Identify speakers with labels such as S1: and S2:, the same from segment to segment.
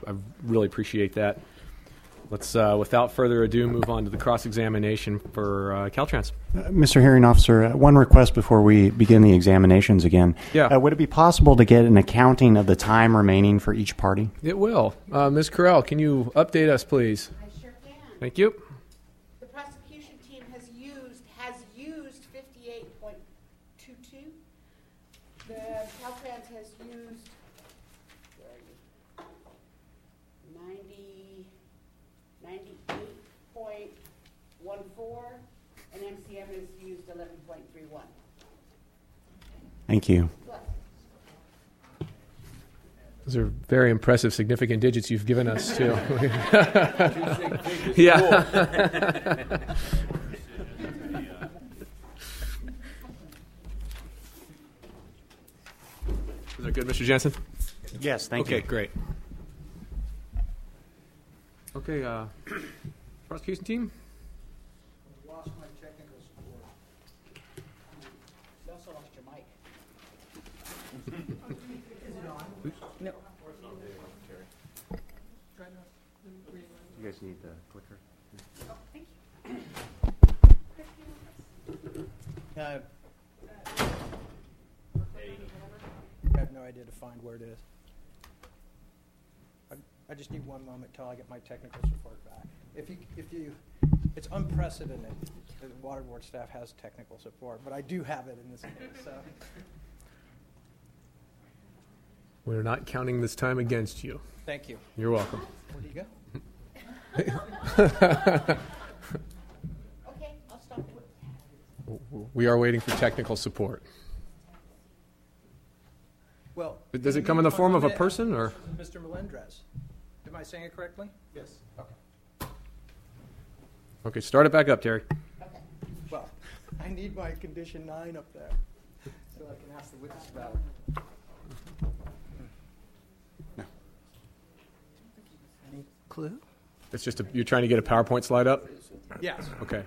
S1: I really appreciate that. Let's, without further ado, move on to the cross-examination for Caltrans.
S2: Mr. Hearing Officer, one request before we begin the examinations again.
S1: Yeah.
S2: Would it be possible to get an accounting of the time remaining for each party?
S1: It will. Ms. Corral, can you update us, please?
S3: I sure can.
S1: Thank you.
S3: The prosecution team has used 58.22. The Caltrans has used 98.14, and MCM has used 11.31.
S2: Thank you.
S1: Those are very impressive, significant digits you've given us, too. Yeah. Is that good, Mr. Jensen?
S2: Yes, thank you.
S1: Okay, great. Okay, prosecution team?
S4: Lost my technical support.
S3: You also lost your mic.
S2: You guys need the clicker?
S3: Oh, thank you.
S4: I have no idea to find where it is. I just need one moment till I get my technical support back. It's unprecedented that the water board staff has technical support, but I do have it in this case. So.
S1: We're not counting this time against you.
S4: Thank you.
S1: You're welcome.
S4: Where do you go?
S3: Okay, I'll stop it.
S1: We are waiting for technical support.
S4: Well,
S1: Does it come in the form of a person, or?
S4: Mr. Melendrez. Am I saying it correctly? Yes. Okay.
S1: Okay, start it back up, Terry.
S3: Okay.
S4: Well, I need my condition 9 up there so I can ask the witness about it. Any clue?
S1: It's just you're trying to get a PowerPoint slide up?
S4: Yes.
S1: Okay.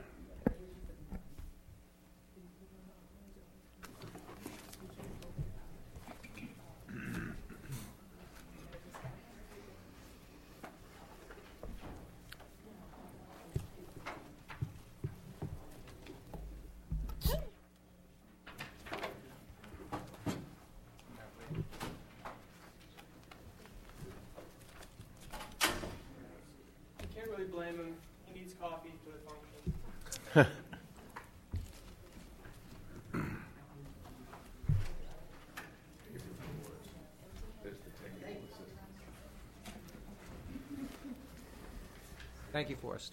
S5: Blame him. He needs coffee to function.
S4: Thank you, Forrest.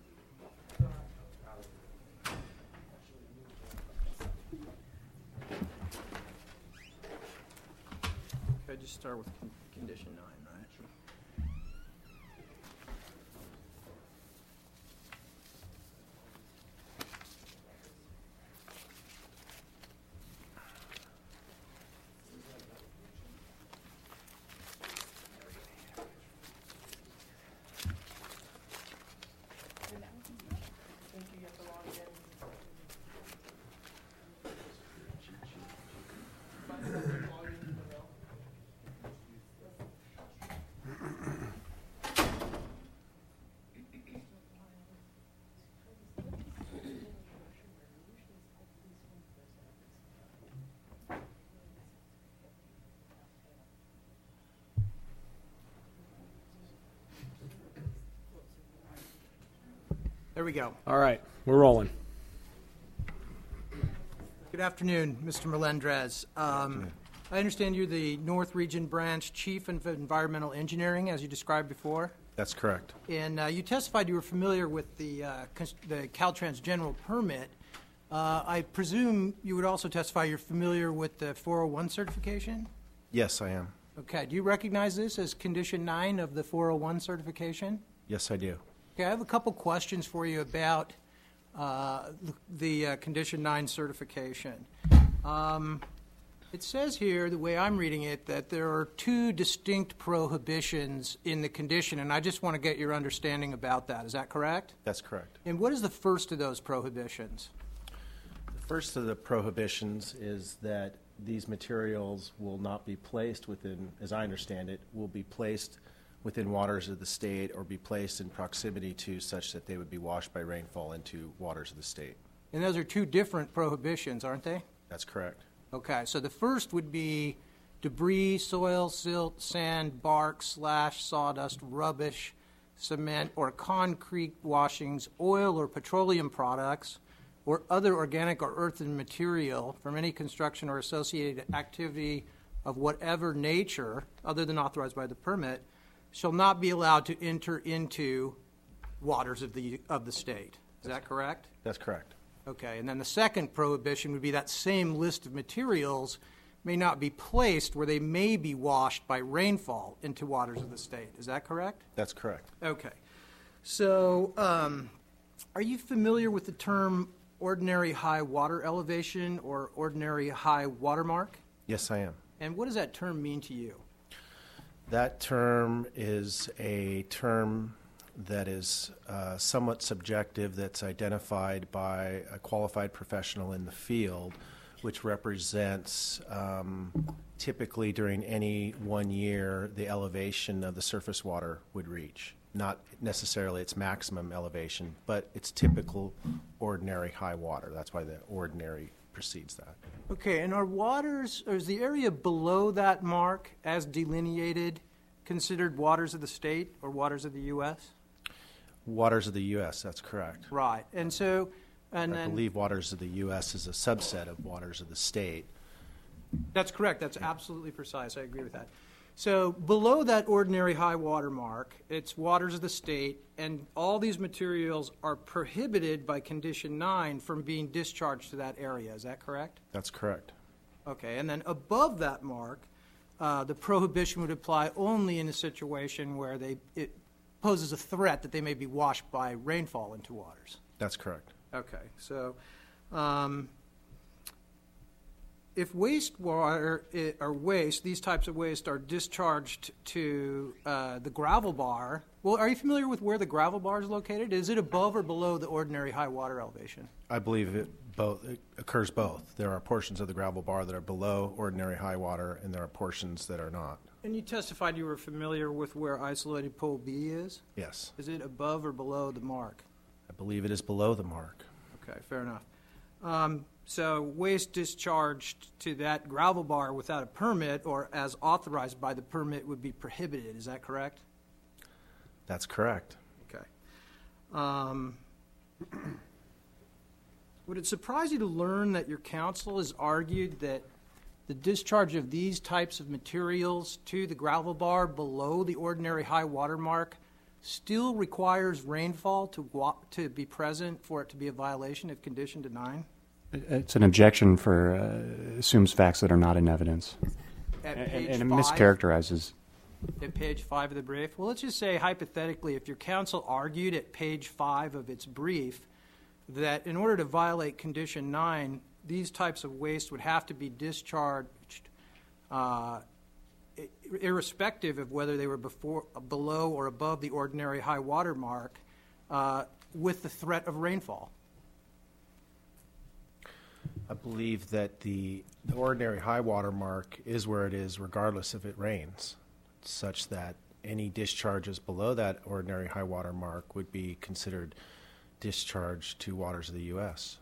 S4: I just start with condition 9, right? There we go.
S1: All right, we're rolling.
S4: Good afternoon, Mr. Melendrez. I understand you're the North Region Branch Chief of Environmental Engineering, as you described before.
S6: That's correct.
S4: And you testified you were familiar with the Caltrans general permit. I presume you would also testify you're familiar with the 401 certification?
S6: Yes, I am.
S4: Okay. Do you recognize this as Condition 9 of the 401 certification?
S6: Yes, I do.
S4: Okay. I have a couple questions for you about the Condition 9 certification. It says here, the way I'm reading it, that there are two distinct prohibitions in the condition, and I just want to get your understanding about that. Is that correct?
S6: That's correct.
S4: And what is the first of those prohibitions?
S6: The first of the prohibitions is that these materials will not be placed within, as I understand it, will be placed within waters of the state or be placed in proximity to such that they would be washed by rainfall into waters of the state.
S4: And those are two different prohibitions, aren't they?
S6: That's correct.
S4: Okay, so the first would be debris, soil, silt, sand, bark, slash, sawdust, rubbish, cement, or concrete washings, oil or petroleum products, or other organic or earthen material from any construction or associated activity of whatever nature, other than authorized by the permit, shall not be allowed to enter into waters of the state. Is that correct?
S6: That's correct.
S4: Okay, and then the second prohibition would be that same list of materials may not be placed where they may be washed by rainfall into waters of the state. Is that correct?
S6: That's correct.
S4: Okay. So, are you familiar with the term ordinary high water elevation or ordinary high water mark?
S6: Yes, I am.
S4: And what does that term mean to you?
S6: That term is a term that is somewhat subjective, that's identified by a qualified professional in the field, which represents typically during any 1 year the elevation of the surface water would reach. Not necessarily its maximum elevation, but its typical ordinary high water. That's why the ordinary precedes that.
S4: Okay, and are waters, or is the area below that mark as delineated considered waters of the state or waters of the U.S.?
S6: Waters of the U.S., that's correct.
S4: Right, and so,
S6: I believe waters of the U.S. is a subset of waters of the state.
S4: That's correct. That's absolutely precise. I agree with that. So below that ordinary high water mark, it's waters of the state, and all these materials are prohibited by Condition 9 from being discharged to that area. Is that correct?
S6: That's correct.
S4: Okay, and then above that mark, the prohibition would apply only in a situation where it poses a threat that they may be washed by rainfall into waters.
S6: That's correct.
S4: Okay, so if wastewater or waste, these types of waste are discharged to the gravel bar, well, are you familiar with where the gravel bar is located? Is it above or below the ordinary high water elevation?
S6: I believe it occurs both. There are portions of the gravel bar that are below ordinary high water, and there are portions that are not.
S4: And you testified you were familiar with where isolated pole B is?
S6: Yes.
S4: Is it above or below the mark?
S6: I believe it is below the mark.
S4: Okay, fair enough. So waste discharged to that gravel bar without a permit or as authorized by the permit would be prohibited. Is that correct?
S6: That's correct.
S4: Okay. Would it surprise you to learn that your counsel has argued that the discharge of these types of materials to the gravel bar below the ordinary high water mark still requires rainfall to be present for it to be a violation of Condition 9?
S2: It's an objection for assumes facts that are not in evidence.
S4: At
S2: And
S4: page
S2: it
S4: 5?
S2: mischaracterizes.
S4: At page 5 of the brief? Well, let's just say hypothetically, if your counsel argued at page 5 of its brief that in order to violate Condition 9, these types of waste would have to be discharged irrespective of whether they were below or above the ordinary high water mark with the threat of rainfall.
S6: I believe that the ordinary high water mark is where it is regardless if it rains, such that any discharges below that ordinary high water mark would be considered discharge to waters of the U.S.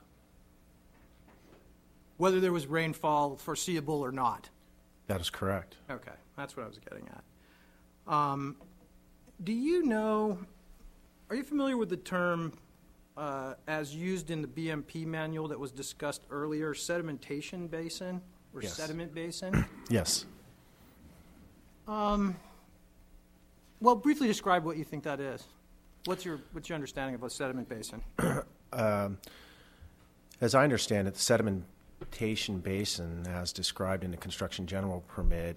S4: Whether there was rainfall foreseeable or not.
S6: That is correct.
S4: Okay, that's what I was getting at. Do you know, are you familiar with the term as used in the BMP manual that was discussed earlier, sedimentation basin or
S6: Yes.
S4: sediment basin?
S6: Yes.
S4: Well, briefly describe what you think that is. What's your understanding of a sediment basin?
S6: As I understand it, the sedimentation basin, as described in the construction general permit,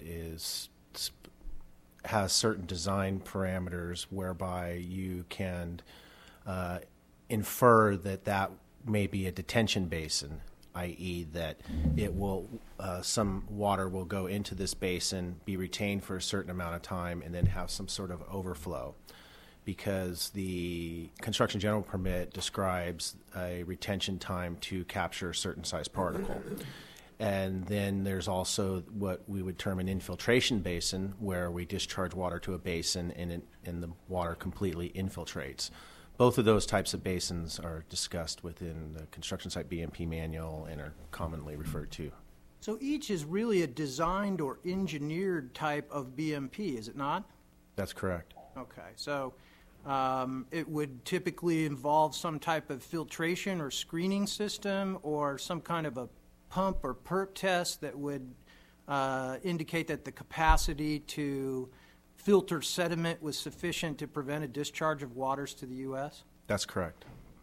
S6: has certain design parameters whereby you can infer that may be a detention basin, i.e. that it will some water will go into this basin, be retained for a certain amount of time, and then have some sort of overflow. Because the construction general permit describes a retention time to capture a certain size particle. And then there's also what we would term an infiltration basin, where we discharge water to a basin and the water completely infiltrates. Both of those types of basins are discussed within the construction site BMP manual and are commonly referred to.
S4: So each is really a designed or engineered type of BMP, is it not?
S6: That's correct.
S4: Okay, so it would typically involve some type of filtration or screening system or some kind of a pump or perk test that would indicate that the capacity to filter sediment was sufficient to prevent a discharge of waters to the U.S.?
S6: That's correct.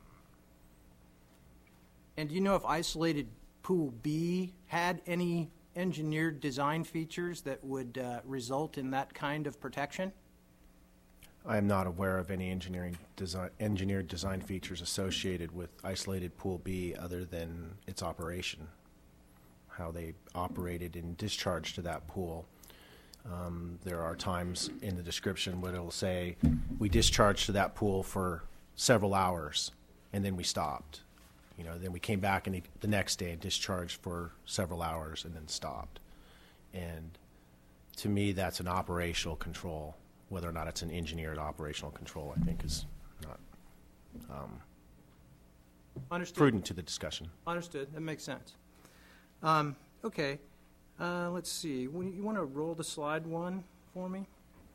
S4: And do you know if isolated Pool B had any engineered design features that would result in that kind of protection?
S6: I am not aware of any engineered design features associated with isolated Pool B other than its operation, how they operated and discharged to that pool. There are times in the description where it'll say, we discharged to that pool for several hours, and then we stopped. Then we came back the next day and discharged for several hours and then stopped. And to me, that's an operational control. Whether or not it's an engineered operational control, I think, is not
S4: Understood.
S6: prudent to the discussion.
S4: Understood. That makes sense. Okay. Let's see. You want to roll the slide one for me?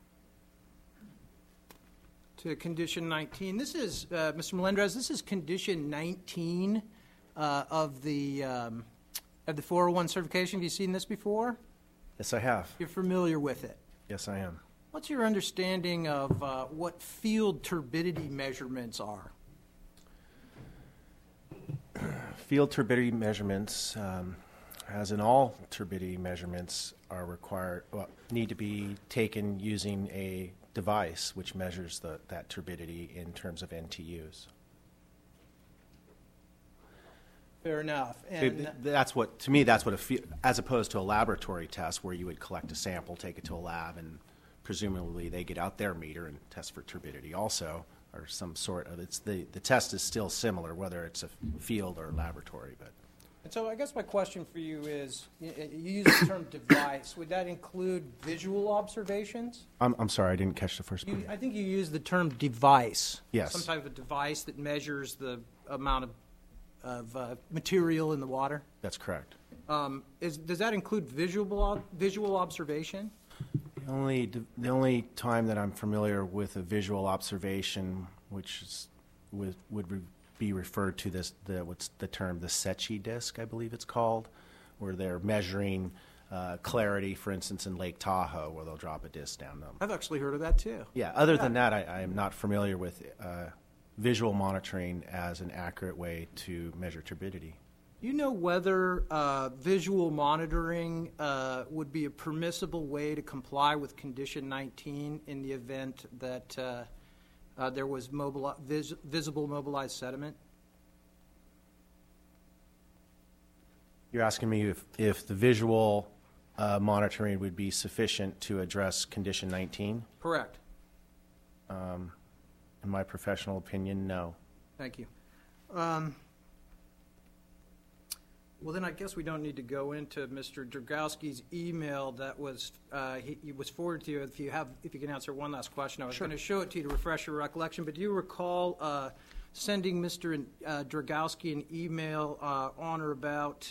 S4: To condition 19. This is, Mr. Melendrez, this is condition 19 of the 401 certification. Have you seen this before?
S6: Yes, I have.
S4: You're familiar with it.
S6: Yes, I am.
S4: What's your understanding of what field turbidity measurements are?
S6: Field turbidity measurements, as in all turbidity measurements, are need to be taken using a device which measures that turbidity in terms of NTUs.
S4: Fair enough. And
S6: That's what, to me, that's what as opposed to a laboratory test where you would collect a sample, take it to a lab, and presumably they get out their meter and test for turbidity also, or some sort of, the test is still similar, whether it's a field or laboratory. But
S4: And so I guess my question for you is, you use the term device. Would that include visual observations?
S6: I'm sorry, I didn't catch the first part.
S4: I think you use the term device.
S6: Yes.
S4: Some type of device that measures the amount of material in the water.
S6: That's correct.
S4: Does that include visual observation?
S6: The only time that I'm familiar with a visual observation, which would be referred to what's the term, the Secchi disk, I believe it's called, where they're measuring clarity, for instance, in Lake Tahoe, where they'll drop a disc down them.
S4: I've actually heard of that too.
S6: Yeah. Other than that, I am not familiar with visual monitoring as an accurate way to measure turbidity.
S4: Do you know whether visual monitoring would be a permissible way to comply with Condition 19 in the event that there was visible mobilized sediment?
S6: You're asking me if the visual monitoring would be sufficient to address Condition 19?
S4: Correct.
S6: In my professional opinion, no.
S4: Thank you. Well, then I guess we don't need to go into Mr. Dragowski's email that was he was forwarded to you. If you can answer one last question, I was going to show it to you to refresh your recollection. But do you recall sending Mr. Dragowski an email on or about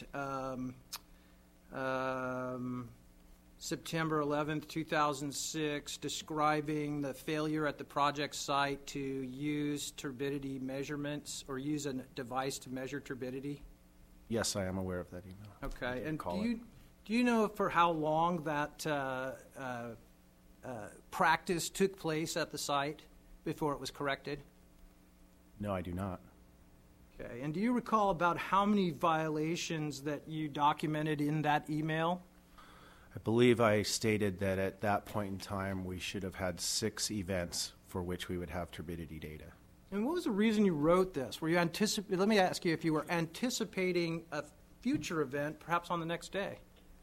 S4: September 11th, 2006, describing the failure at the project site to use turbidity measurements or use a device to measure turbidity?
S6: Yes, I am aware of that email.
S4: Okay, and
S6: Call
S4: do you know for how long that practice took place at the site before it was corrected?
S6: No, I do not.
S4: Okay, and do you recall about how many violations that you documented in that email?
S6: I believe I stated that at that point in time we should have had 6 events for which we would have turbidity data.
S4: And what was the reason you wrote this? Were you let me ask you if you were anticipating a future event, perhaps on the next day.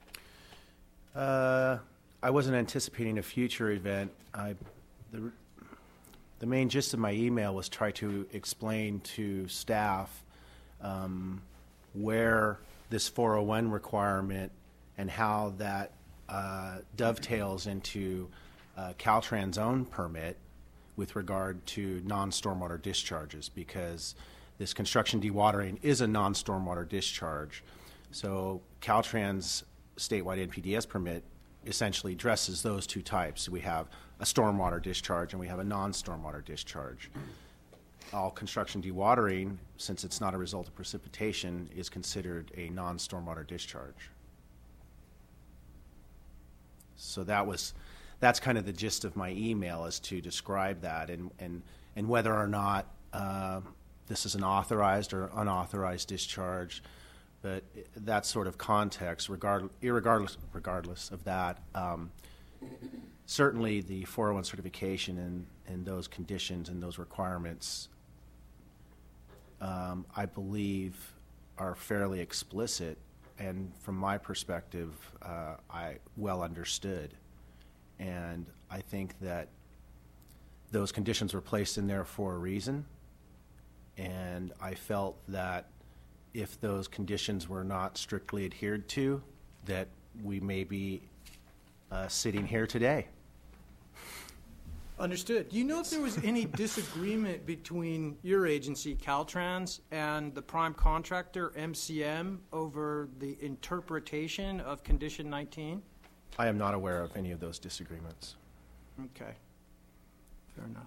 S6: I wasn't anticipating a future event. The main gist of my email was try to explain to staff where this 401 requirement and how that dovetails into Caltrans' own permit with regard to non-stormwater discharges, because this construction dewatering is a non-stormwater discharge. So Caltrans' statewide NPDES permit essentially addresses those two types. We have a stormwater discharge and we have a non-stormwater discharge. All construction dewatering, since it's not a result of precipitation, is considered a non-stormwater discharge. So that's kind of the gist of my email, is to describe that and whether or not this is an authorized or unauthorized discharge. But that sort of context, regardless of that, certainly the 401 certification and those conditions and those requirements, I believe, are fairly explicit, and from my perspective, I well understood. And I think that those conditions were placed in there for a reason, and I felt that if those conditions were not strictly adhered to, that we may be sitting here today.
S4: Understood. Do you know if there was any disagreement between your agency, Caltrans, and the prime contractor, MCM, over the interpretation of Condition 19?
S6: I am not aware of any of those disagreements.
S4: Okay. Fair enough.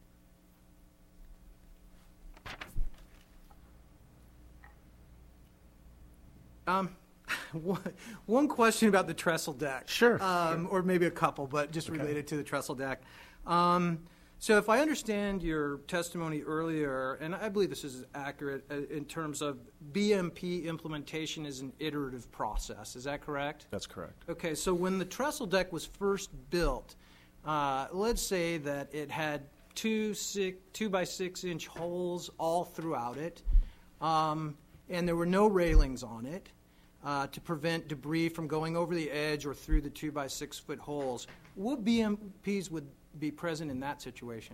S4: One question about the trestle deck.
S6: Sure.
S4: Or maybe a couple, but just related to the trestle deck. So if I understand your testimony earlier, and I believe this is accurate in terms of BMP implementation is an iterative process. Is that correct?
S6: That's correct.
S4: Okay, so when the trestle deck was first built, let's say that it had 2 by 6 inch holes all throughout it, and there were no railings on it to prevent debris from going over the edge or through the 2 by 6 foot holes. What BMPs would be present in that situation?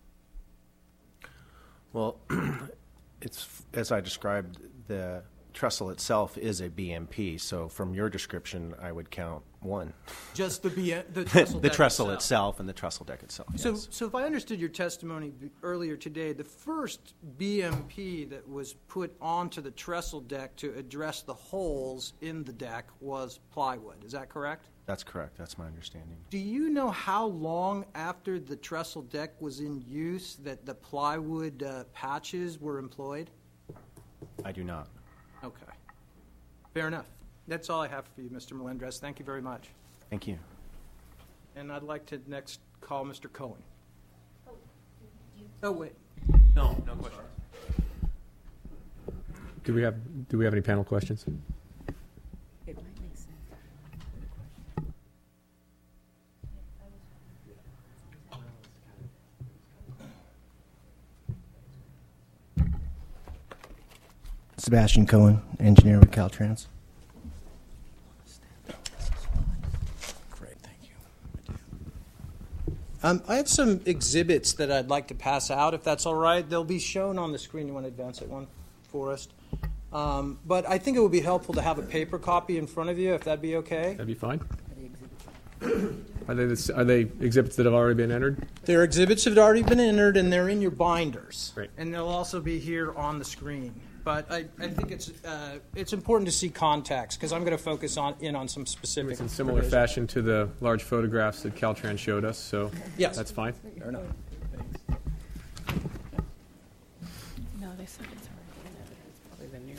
S6: Well, it's as I described, the trestle itself is a BMP. So from your description, I would count one.
S4: Just the trestle
S6: The
S4: deck
S6: trestle itself and the trestle deck itself. Yes.
S4: So if I understood your testimony earlier today, the first BMP that was put onto the trestle deck to address the holes in the deck was plywood. Is that correct?
S6: That's correct. That's my understanding.
S4: Do you know how long after the trestle deck was in use that the plywood patches were employed?
S6: I do not.
S4: Okay. Fair enough. That's all I have for you, Mr. Melendres. Thank you very much.
S6: Thank you.
S4: And I'd like to next call Mr. Cohen. Oh, wait.
S6: No question.
S1: Do we have any panel questions?
S3: It might make sense.
S7: Sebastian Cohen, engineer with Caltrans. Great, thank you.
S4: I have some exhibits that I'd like to pass out, if that's all right. They'll be shown on the screen. You want to advance it one, Forrest? But I think it would be helpful to have a paper copy in front of you, if that'd be okay.
S1: That'd be fine. Are they exhibits that have already been entered?
S4: They're exhibits that have already been entered, and they're in your binders.
S1: Great.
S4: And they'll also be here on the screen. But I think it's important to see context, because I'm going to focus on some specific.
S1: It's in similar fashion to the large photographs that Caltrans showed us, so
S4: Yes.
S1: that's fine.
S4: Fair enough.
S3: No, they said it's already in it. It's probably the new.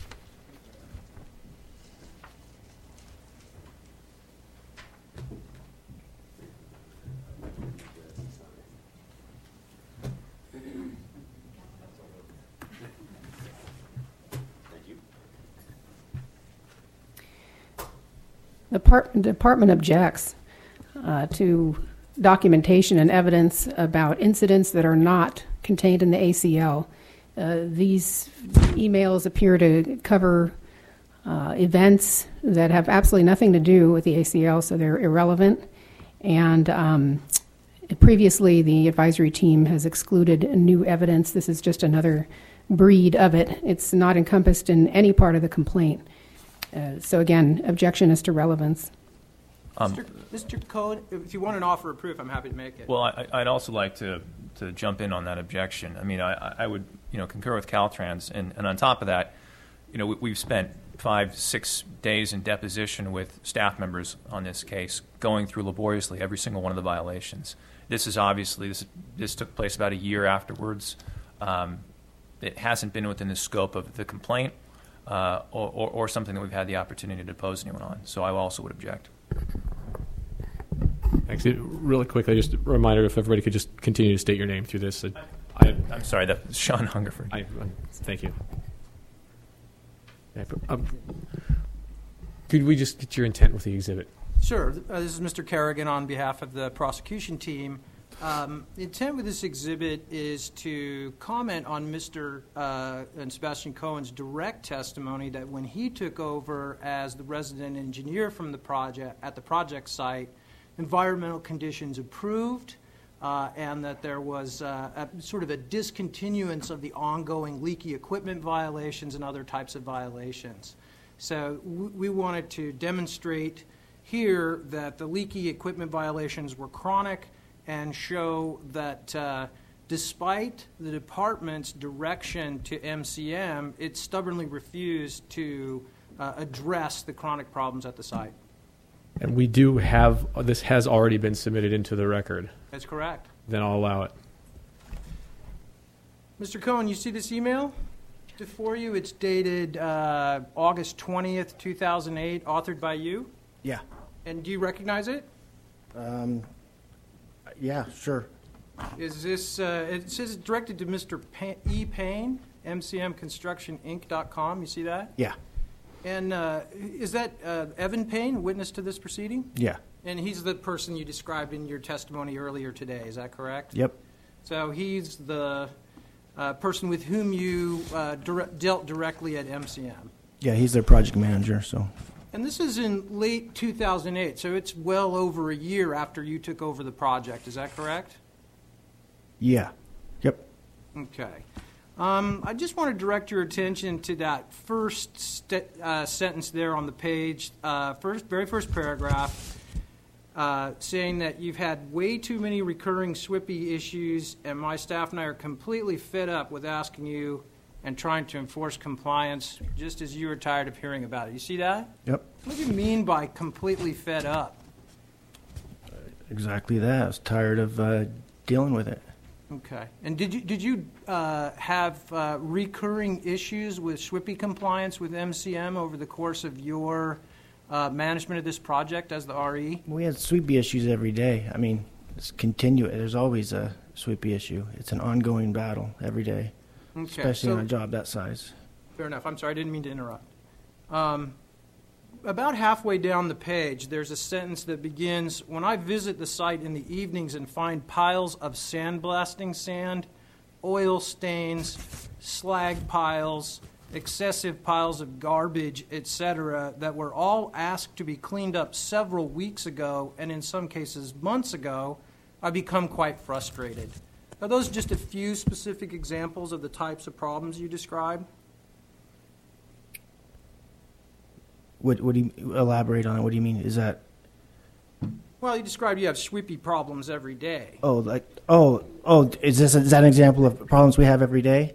S3: The department objects to documentation and evidence about incidents that are not contained in the ACL. These emails appear to cover events that have absolutely nothing to do with the ACL, so they're irrelevant. And previously, the advisory team has excluded new evidence. This is just another breed of it. It's not encompassed in any part of the complaint. So again, objection is to relevance.
S4: Mr. Cohen, if you want an offer of proof, I'm happy to make it.
S8: Well, I'd also like to jump in on that objection. I mean, I would concur with Caltrans, and on top of that, we've spent 5-6 days in deposition with staff members on this case, going through laboriously every single one of the violations. This is obviously this took place about a year afterwards. It hasn't been within the scope of the complaint or something that we've had the opportunity to depose anyone on. So I also would object.
S1: Actually, really quickly, just a reminder if everybody could just continue to state your name through this.
S8: I'm sorry, that's Sean Hungerford.
S1: Thank you. Could we just get your intent with the exhibit?
S4: Sure. This is Mr. Kerrigan on behalf of the prosecution team. The intent with this exhibit is to comment on Mr. and Sebastian Cohen's direct testimony that when he took over as the resident engineer from the project at the project site, environmental conditions improved, and that there was sort of a discontinuance of the ongoing leaky equipment violations and other types of violations. So we wanted to demonstrate here that the leaky equipment violations were chronic and show that despite the department's direction to MCM, it stubbornly refused to address the chronic problems at the site.
S1: And we do have, this has already been submitted into the record.
S4: That's correct.
S1: Then I'll allow it.
S4: Mr. Cohen, you see this email before you? It's dated August 20th, 2008, authored by you?
S7: Yeah.
S4: And do you recognize it?
S7: Yeah, sure.
S4: Is this, it says it's directed to Mr. E. Payne, MCMConstructionInc.com. You see that?
S7: Yeah.
S4: And is that Evan Payne, witness to this proceeding?
S7: Yeah.
S4: And he's the person you described in your testimony earlier today, is that correct?
S7: Yep.
S4: So he's the person with whom you dealt directly at MCM.
S7: Yeah, he's their project manager, so.
S4: And this is in late 2008, so it's well over a year after you took over the project, is that correct?
S7: Yeah. Yep.
S4: Okay. I just want to direct your attention to that first sentence there on the page, very first paragraph, saying that you've had way too many recurring SWIPY issues, and my staff and I are completely fed up with asking you and trying to enforce compliance, just as you were tired of hearing about it. You see that?
S7: Yep.
S4: What do you mean by completely fed up?
S7: Exactly that. I was tired of dealing with it.
S4: Okay. And did you have recurring issues with SWIPY compliance with MCM over the course of your management of this project as the RE?
S7: We had SWIPY issues every day. I mean, it's continuous. There's always a SWIPY issue. It's an ongoing battle every day,
S4: Okay.
S7: especially on a job that size.
S4: Fair enough. I'm sorry, I didn't mean to interrupt. About halfway down the page, there's a sentence that begins, when I visit the site in the evenings and find piles of sandblasting sand, oil stains, slag piles, excessive piles of garbage, etc., that were all asked to be cleaned up several weeks ago, and in some cases months ago, I become quite frustrated. Are those just a few specific examples of the types of problems you described?
S7: What do you elaborate on it? What do you mean? Is that?
S4: Well, you described you have SWIPY problems every day.
S7: Is that an example of problems we have every day?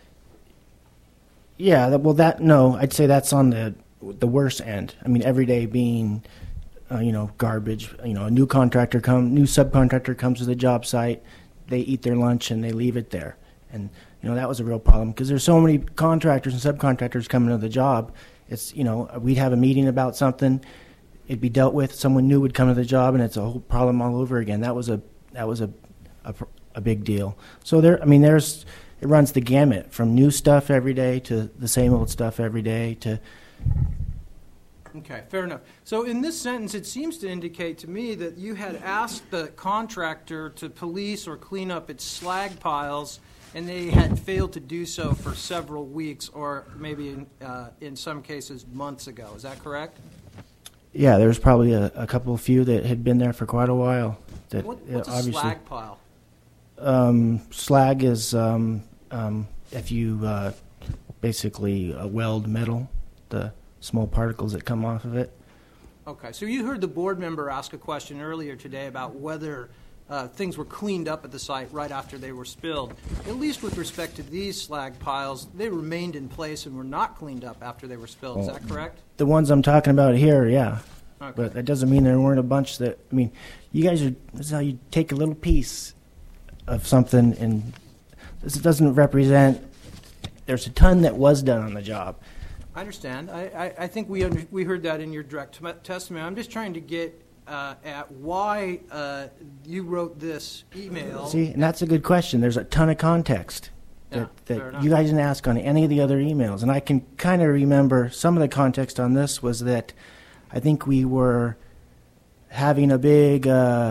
S7: Yeah. No, I'd say that's on the worst end. I mean, every day being, garbage. A new subcontractor comes to the job site, they eat their lunch and they leave it there, and that was a real problem because there's so many contractors and subcontractors coming to the job. It's, we'd have a meeting about something, it'd be dealt with, someone new would come to the job, and it's a whole problem all over again. That was a big deal. So it runs the gamut from new stuff every day to the same old stuff every day to.
S4: Okay, fair enough. So in this sentence, it seems to indicate to me that you had asked the contractor to police or clean up its slag piles, and they had failed to do so for several weeks or maybe in some cases months ago. Is that correct?
S7: Yeah, there was probably a couple of few that had been there for quite a while.
S4: What's a slag pile?
S7: Slag is if you basically weld metal, the small particles that come off of it.
S4: Okay, so you heard the board member ask a question earlier today about whether things were cleaned up at the site right after they were spilled. At least with respect to these slag piles, they remained in place and were not cleaned up after they were spilled. Is that correct?
S7: The ones I'm talking about here, yeah.
S4: Okay.
S7: But that doesn't mean there weren't a bunch that, I mean, you guys are, this is how you take a little piece of something, and this doesn't represent, there's a ton that was done on the job.
S4: I understand. I think we heard that in your direct testimony. I'm just trying to get at why you wrote this email.
S7: See, and that's a good question. There's a ton of context
S4: Yeah, fair
S7: that
S4: enough.
S7: you guys didn't ask on any of the other emails. And I can kind of remember some of the context on this was that I think we were having a big,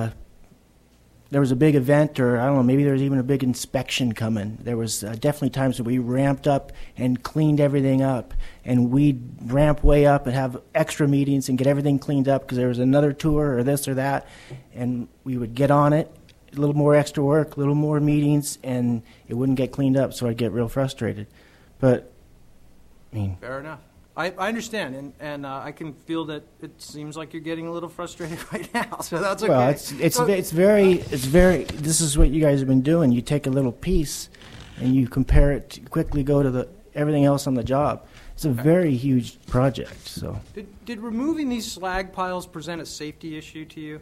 S7: there was a big event, or I don't know, maybe there was even a big inspection coming. There was definitely times that we ramped up and cleaned everything up, and we'd ramp way up and have extra meetings and get everything cleaned up because there was another tour or this or that, and we would get on it, a little more extra work, a little more meetings, and it wouldn't get cleaned up, so I'd get real frustrated. But, I mean,
S4: Fair enough. I understand, and I can feel that it seems like you're getting a little frustrated right now, so that's okay.
S7: well,
S4: So-
S7: it's very, this is what you guys have been doing. You take a little piece and you compare it, quickly go to everything else on the job. It's a very huge project, so.
S4: Did removing these slag piles present a safety issue to you?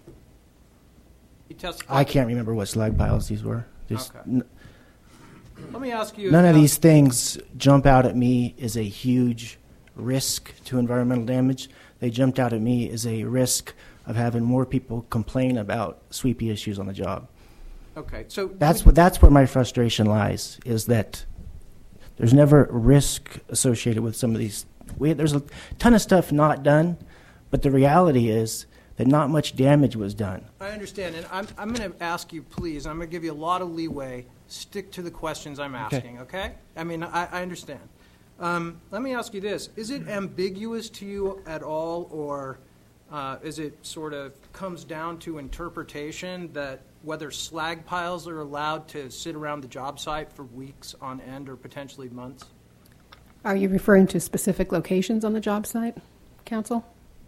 S4: You testified
S7: I can't remember what slag piles these were. Just
S4: Okay. Let me ask you.
S7: None of
S4: about-
S7: these things jump out at me as a huge risk to environmental damage. They jumped out at me as a risk of having more people complain about sweepy issues on the job.
S4: Okay, so
S7: That's where my frustration lies, is that there's never risk associated with some of these. There's a ton of stuff not done, but the reality is that not much damage was done.
S4: I understand, and I'm going to ask you, please. I'm going to give you a lot of leeway. Stick to the questions I'm asking. Okay? I mean, I understand. Let me ask you this: is it ambiguous to you at all, or is it sort of comes down to interpretation that whether slag piles are allowed to sit around the job site for weeks on end or potentially months?
S3: Are you referring to specific locations on the job site, counsel?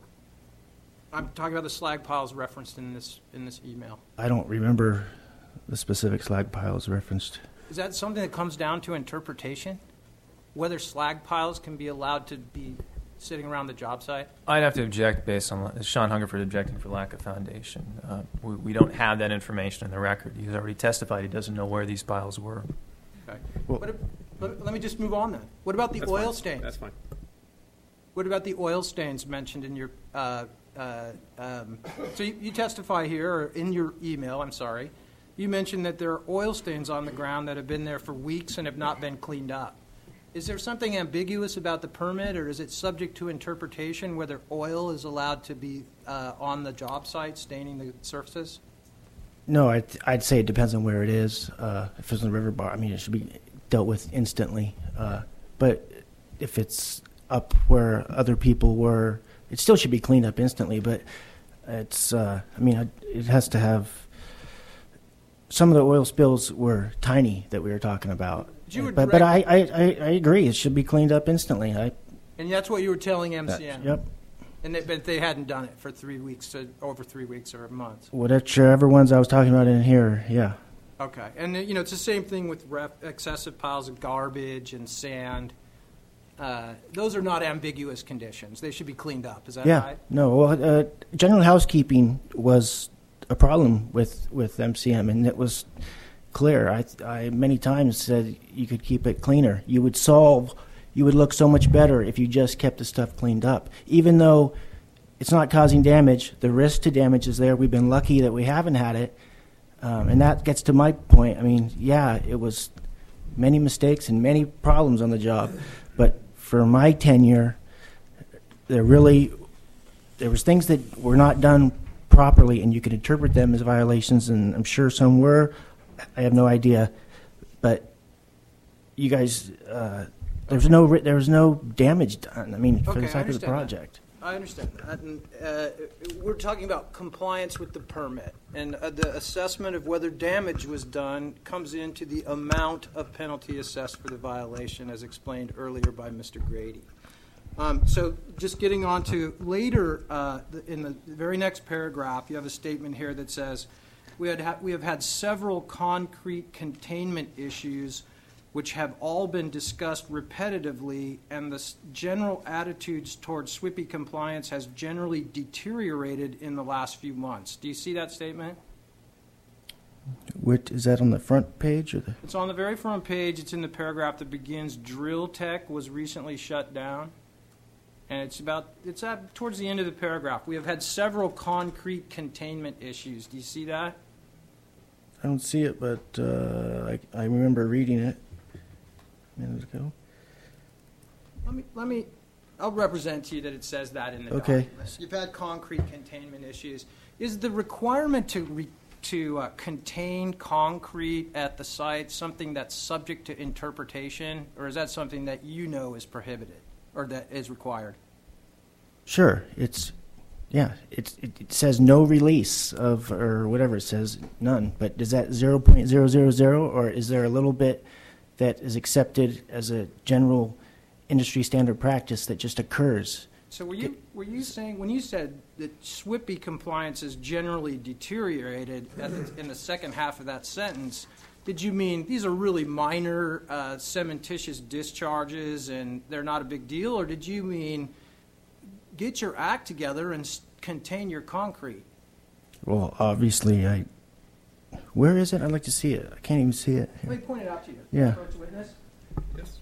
S4: I'm talking about the slag piles referenced in this email.
S7: I don't remember the specific slag piles referenced.
S4: Is that something that comes down to interpretation? Whether slag piles can be allowed to be sitting around the job site?
S8: I'd have to object based on Sean Hungerford objecting for lack of foundation. We don't have that information in the record. He's already testified he doesn't know where these piles were.
S4: Okay.
S7: Well-
S4: Let me just move on then. What about the
S1: That's
S4: oil
S1: fine.
S4: stains?
S1: That's fine.
S4: What about the oil stains mentioned in your? So you testify here, or in your email. I'm sorry. You mentioned that there are oil stains on the ground that have been there for weeks and have not been cleaned up. Is there something ambiguous about the permit, or is it subject to interpretation whether oil is allowed to be on the job site staining the surfaces?
S7: No, I'd say it depends on where it is. If it's in the river bar, I mean, it should be dealt with instantly. But if it's up where other people were, it still should be cleaned up instantly. But it's, I mean, it has to have. Some of the oil spills were tiny that we were talking about. But I agree. It should be cleaned up instantly.
S4: And that's what you were telling MCN.
S7: Yep.
S4: And but they hadn't done it for 3 weeks, over 3 weeks or a month.
S7: Whichever ones I was talking about in here, yeah.
S4: Okay, and it's the same thing with excessive piles of garbage and sand. Those are not ambiguous conditions. They should be cleaned up. Is that
S7: Yeah.
S4: right?
S7: No. Well, general housekeeping was a problem with MCM, and it was clear. I many times said you could keep it cleaner. You would look so much better if you just kept the stuff cleaned up. Even though it's not causing damage, the risk to damage is there. We've been lucky that we haven't had it. And that gets to my point. I mean, yeah, it was many mistakes and many problems on the job. But for my tenure, there was things that were not done properly, and you could interpret them as violations, and I'm sure some were. I have no idea. But you guys, there was no damage done. I mean, for
S4: Okay,
S7: the
S4: I
S7: type of the
S4: understand that.
S7: project.
S4: I understand that. And, we're talking about compliance with the permit, and the assessment of whether damage was done comes into the amount of penalty assessed for the violation, as explained earlier by Mr. Grady. So just getting on to later, in the very next paragraph, you have a statement here that says, we have had several concrete containment issues which have all been discussed repetitively, and the general attitudes towards SWIPY compliance has generally deteriorated in the last few months. Do you see that statement?
S7: What is that on the front page or the?
S4: It's on the very front page. It's in the paragraph that begins, Drill Tech was recently shut down. And it's at towards the end of the paragraph. We have had several concrete containment issues. Do you see that?
S7: I don't see it, but I remember reading it a minute ago.
S4: I'll represent to you that it says that in the
S7: Okay.
S4: document. You've had concrete containment issues. Is the requirement to contain concrete at the site something that's subject to interpretation, or is that something that you know is prohibited or that is required?
S7: Sure, it says no release of, or whatever it says, none. But is that 0.000, or is there a little bit that is accepted as a general industry standard practice that just occurs?
S4: So were you saying, when you said that SWIPY compliance is generally deteriorated in the second half of that sentence, did you mean these are really minor cementitious discharges and they're not a big deal, or did you mean get your act together and contain your concrete?
S7: Well, obviously, where is it? I'd like to see it. I can't even see it.
S4: Let me point it out to you.
S7: Yeah.
S4: Approach witness.
S1: Yes.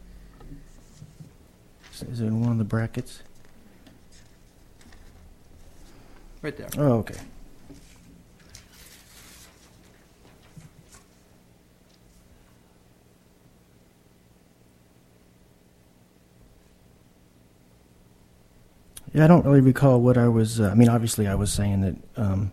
S7: Is it in one of the brackets?
S4: Right there.
S7: Oh, okay. Yeah, I don't really recall what I was. Obviously, I was saying that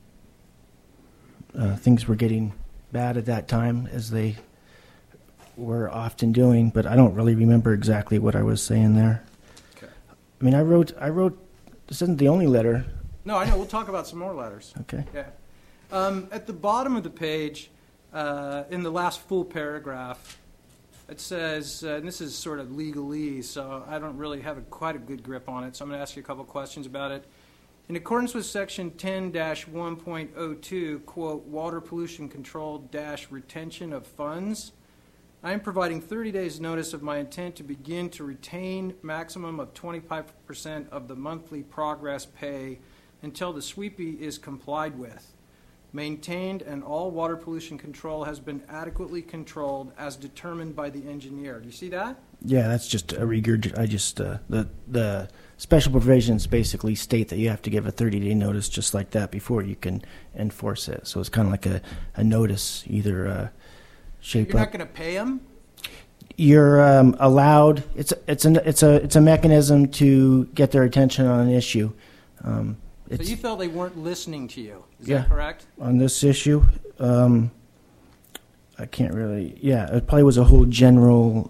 S7: things were getting bad at that time, as they were often doing. But I don't really remember exactly what I was saying there.
S4: Okay.
S7: I wrote. This isn't the only letter.
S4: No, I know. We'll talk about some more letters.
S7: Okay.
S4: Yeah. At the bottom of the page, in the last full paragraph, it says, and this is sort of legalese, so I don't really have quite a good grip on it, so I'm going to ask you a couple questions about it. In accordance with Section 10-1.02, quote, water pollution control - retention of funds, I am providing 30 days notice of my intent to begin to retain maximum of 25% of the monthly progress pay until the SWIPY is complied with, maintained, and all water pollution control has been adequately controlled as determined by the engineer. Do you see that?
S7: Yeah, that's just a the special provisions basically state that you have to give a 30-day notice just like that before you can enforce it. So it's kind of like a notice, either shape
S4: You're
S7: up.
S4: not going to pay them?
S7: You're allowed. It's a mechanism to get their attention on an issue.
S4: So you felt they weren't listening to you. Is
S7: Yeah.
S4: that correct?
S7: On this issue, I can't really. Yeah, it probably was a whole general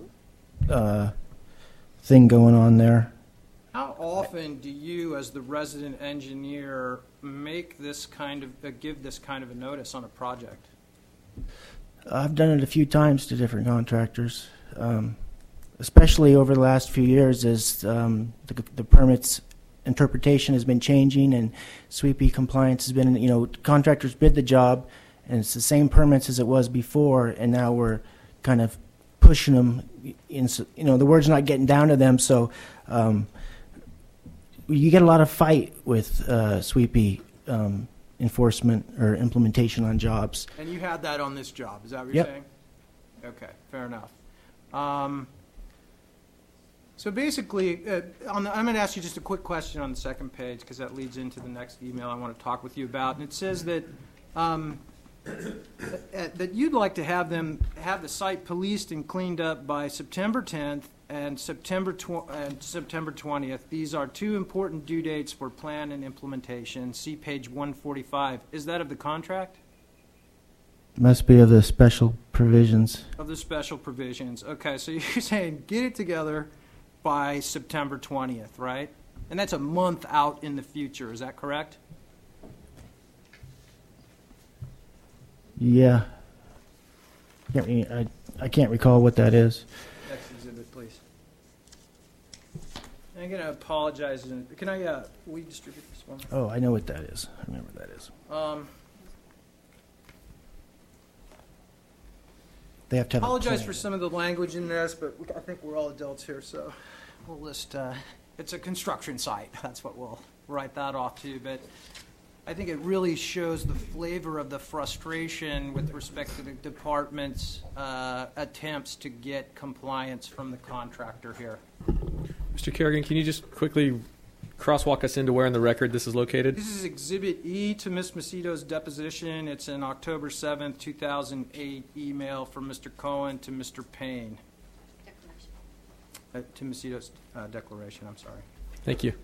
S7: thing going on there.
S4: How often do you, as the resident engineer, make this kind of give this kind of a notice on a project?
S7: I've done it a few times to different contractors, especially over the last few years as the permits interpretation has been changing and SWIPY compliance has been, contractors bid the job and it's the same permits as it was before, and now we're kind of pushing them the word's not getting down to them, so you get a lot of fight with SWIPY enforcement or implementation on jobs.
S4: And you had that on this job, is that what you're
S7: Yep.
S4: saying? Okay, fair enough. So basically, I'm going to ask you just a quick question on the second page because that leads into the next email I want to talk with you about. And it says that that you'd like to have the site policed and cleaned up by September 10th and September 20th. These are two important due dates for plan and implementation. See page 145. Is that of the contract?
S7: Must be of the special provisions.
S4: Of the special provisions. Okay, so you're saying get it together by September 20th, right? And that's a month out in the future, is that correct?
S7: Yeah. I can't recall what that is.
S4: Next exhibit, please.
S5: I'm going to apologize. Can I, will you distribute this one?
S7: Oh, I know what that is. I remember what that is. They have to have a
S4: Apologize
S7: plan.
S4: for some of the language in this, but I think we're all adults here, so we'll just, it's a construction site. That's what we'll write that off to. But I think it really shows the flavor of the frustration with respect to the department's attempts to get compliance from the contractor here.
S1: Mr. Kerrigan, can you just quickly crosswalk us into where in the record this is located?
S4: This is Exhibit E to Ms. Macedo's deposition. It's an October 7th, 2008 email from Mr. Cohen to Mr. Payne. To Macedo's declaration, I'm sorry.
S1: Thank you.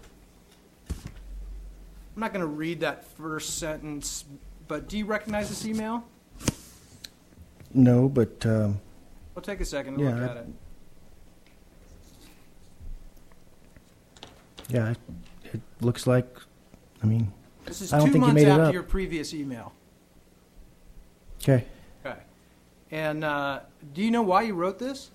S4: I'm not going to read that first sentence, but do you recognize this email?
S7: No, but
S4: We'll take a second to
S7: Yeah,
S4: look at it.
S7: yeah, it looks like. I mean,
S4: This is
S7: I don't
S4: 2
S7: think you
S4: months
S7: made it
S4: after
S7: up.
S4: your previous email.
S7: okay.
S4: Okay. And do you know why you wrote this?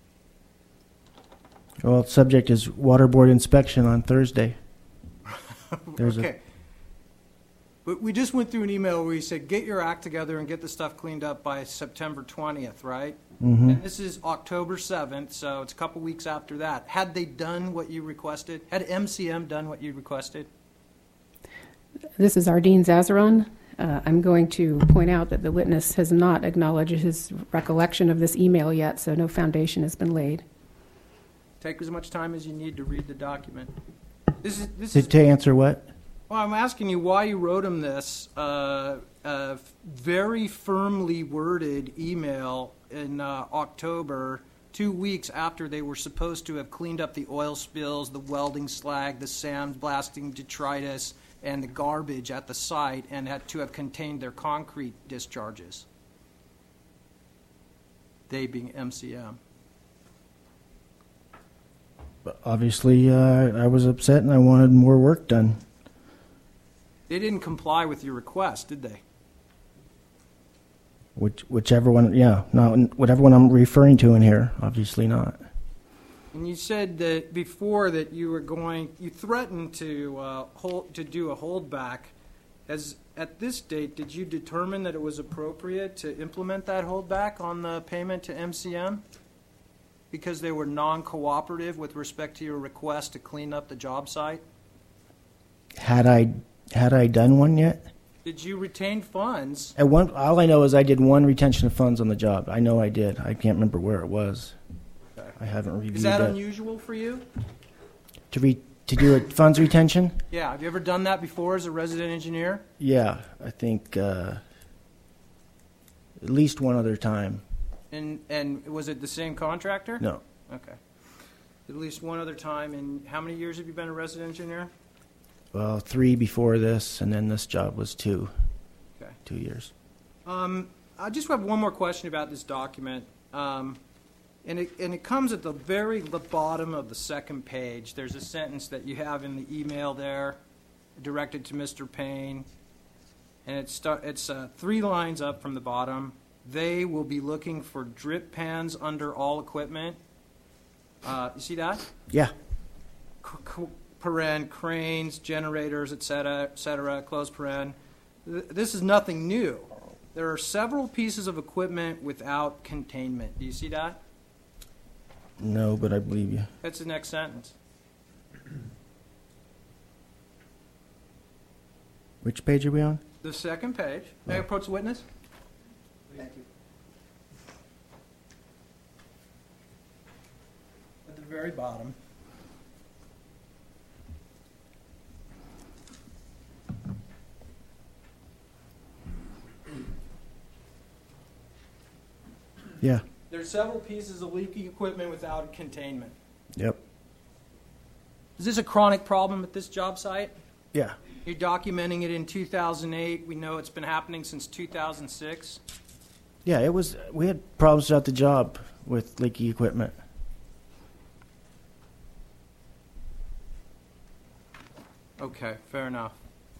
S7: Well, subject is water board inspection on Thursday. There's
S4: Okay. But we just went through an email where you said, get your act together and get the stuff cleaned up by September 20th, right?
S7: Mm-hmm.
S4: And this is October 7th, so it's a couple weeks after that. Had they done what you requested? Had MCM done what you requested?
S3: This is Ardeen Zazaron. I'm going to point out that the witness has not acknowledged his recollection of this email yet, so no foundation has been laid.
S4: Take as much time as you need to read the document. This is
S7: To answer what?
S4: well, I'm asking you why you wrote him this very firmly worded email in October, 2 weeks after they were supposed to have cleaned up the oil spills, the welding slag, the sandblasting detritus, and the garbage at the site, and had to have contained their concrete discharges. They being MCM.
S7: But obviously, I was upset and I wanted more work done.
S4: They didn't comply with your request, did they?
S7: Whichever one, yeah, not whatever one I'm referring to in here. Obviously not.
S4: And you said that before that you threatened to do a holdback. At this date, did you determine that it was appropriate to implement that holdback on the payment to MCM? Because they were non-cooperative with respect to your request to clean up the job site?
S7: Had I done one yet?
S4: Did you retain funds?
S7: All I know is I did one retention of funds on the job. I know I did. I can't remember where it was.
S4: Okay.
S7: I haven't reviewed
S4: Is that
S7: that.
S4: unusual for you?
S7: To do a funds retention?
S4: Yeah. Have you ever done that before as a resident engineer?
S7: Yeah, I think at least one other time.
S4: And was it the same contractor?
S7: No,
S4: Okay. At least one other time. And how many years have you been a resident engineer?
S7: well, 3 before this, and then this job was 2.
S4: Okay.
S7: 2 years.
S4: I just have one more question about this document. And it comes at the bottom of the second page. There's a sentence that you have in the email there directed to Mr. Payne. And it's 3 lines up from the bottom. They will be looking for drip pans under all equipment. You see that?
S7: Yeah.
S4: Paren, cranes, generators, et cetera, close paren. This is nothing new. There are several pieces of equipment without containment. Do you see that?
S7: No, but I believe you.
S4: That's the next sentence.
S7: Which page are we on?
S4: The second page. May I approach the witness? Thank you. At the very bottom.
S7: Yeah.
S4: There's several pieces of leaking equipment without containment.
S7: Yep.
S4: Is this a chronic problem at this job site?
S7: Yeah.
S4: You're documenting it in 2008. We know it's been happening since 2006.
S7: Yeah, it was. We had problems throughout the job with leaky equipment.
S4: Okay, fair enough.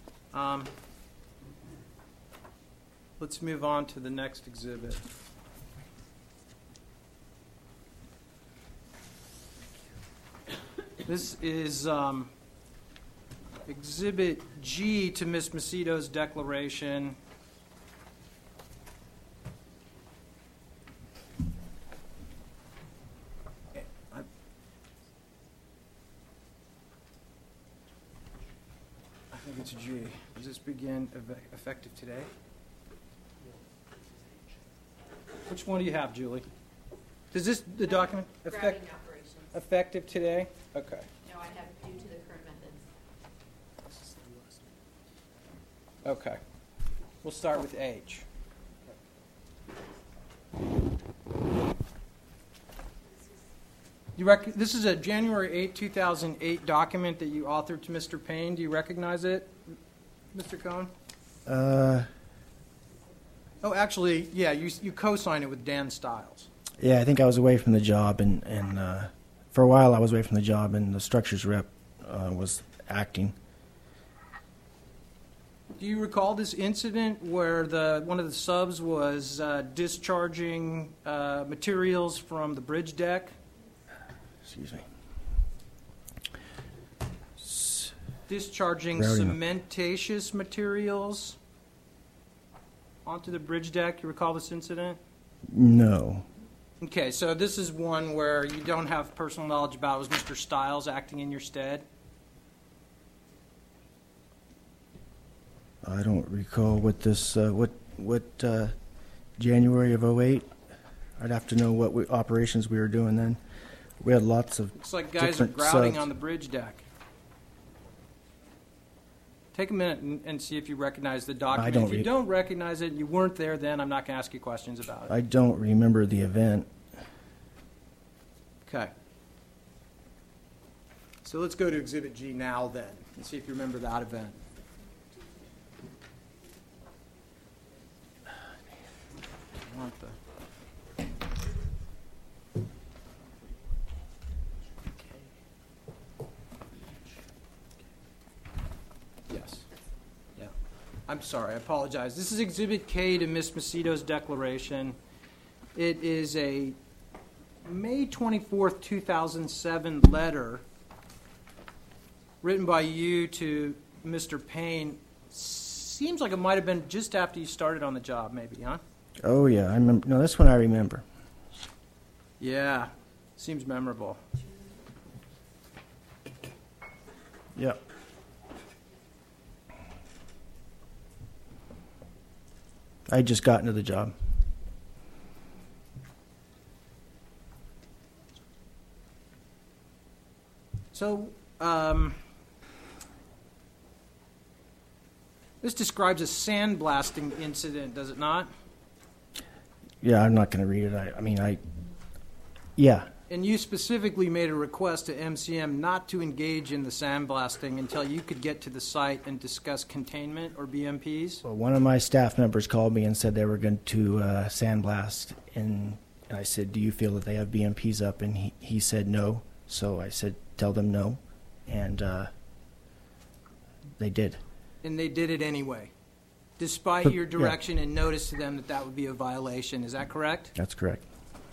S4: Let's move on to the next exhibit. This is Exhibit G to Ms. Macedo's declaration. I think it's G. Does this begin effective today? Which one do you have, Julie? Does this, the document, effective today? Okay.
S9: No, I have due to the current methods.
S4: Okay. We'll start with H. This is a January 8, 2008 document that you authored to Mr. Payne. Do you recognize it, Mr. Cohn? Oh, actually, yeah, you co-signed it with Dan Stiles.
S7: Yeah, I think I was away from the job, and for a while I was away from the job, and the structures rep was acting.
S4: Do you recall this incident where one of the subs was discharging materials from the bridge deck?
S7: Excuse me.
S4: Discharging cementatious materials onto the bridge deck. You recall this incident?
S7: No.
S4: Okay, so this is one where you don't have personal knowledge about. Was Mr. Stiles acting in your stead?
S7: I don't recall what this, January of 08? I'd have to know what operations we were doing then. We had lots of
S4: Looks like guys are
S7: different
S4: grouting
S7: subs.
S4: on the bridge deck. Take a minute and see if you recognize the document. If you don't recognize it, you weren't there then, I'm not going to ask you questions about it.
S7: I don't remember the event.
S4: Okay. So let's go to Exhibit G now then, and see if you remember that event. I want the... Yes. Yeah. I'm sorry, I apologize. This is Exhibit K to Ms. Macedo's declaration. It is a May 24th, 2007 letter written by you to Mr. Payne. Seems like it might have been just after you started on the job, maybe, huh?
S7: Oh, yeah, I remember. No, this one I remember.
S4: Yeah, seems memorable.
S7: Yep. I had just gotten to the job.
S4: So, this describes a sandblasting incident, does it not?
S7: Yeah, I'm not going to read it. Yeah.
S4: And you specifically made a request to MCM not to engage in the sandblasting until you could get to the site and discuss containment or BMPs?
S7: Well, one of my staff members called me and said they were going to sandblast, and I said, do you feel that they have BMPs up? And he said no. So I said, tell them no, and they did.
S4: And they did it anyway, despite your direction and notice to them that that would be a violation. Is that correct?
S7: That's correct.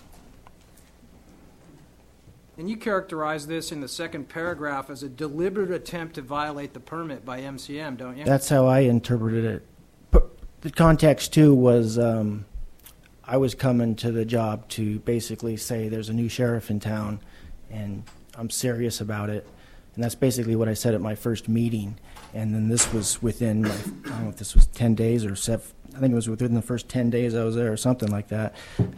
S4: And you characterize this in the second paragraph as a deliberate attempt to violate the permit by MCM, don't you?
S7: That's how I interpreted it. But the context, too, was I was coming to the job to basically say there's a new sheriff in town, and I'm serious about it. And that's basically what I said at my first meeting. And then this was within, I don't know if this was 10 days or 7, I think it was within the first 10 days I was there or something like that.